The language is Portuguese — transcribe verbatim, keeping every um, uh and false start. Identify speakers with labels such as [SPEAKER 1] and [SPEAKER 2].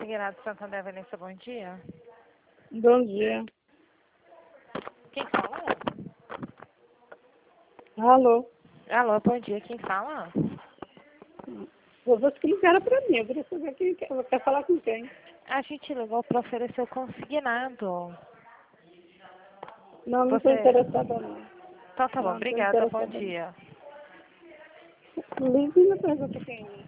[SPEAKER 1] Consignado Santander Veneza, bom dia.
[SPEAKER 2] Bom dia.
[SPEAKER 1] Quem fala?
[SPEAKER 2] Alô?
[SPEAKER 1] Alô, bom dia, quem fala?
[SPEAKER 2] Você que ligaram para mim, eu queria saber quem quer, quer falar com quem.
[SPEAKER 1] A gente ligou para oferecer o consignado.
[SPEAKER 2] Não, não estou
[SPEAKER 1] Você...
[SPEAKER 2] interessada não.
[SPEAKER 1] Então tá bom,
[SPEAKER 2] Não, não estou
[SPEAKER 1] obrigada, bom
[SPEAKER 2] interessada
[SPEAKER 1] dia.
[SPEAKER 2] não. Ligue e me pergunta quem é.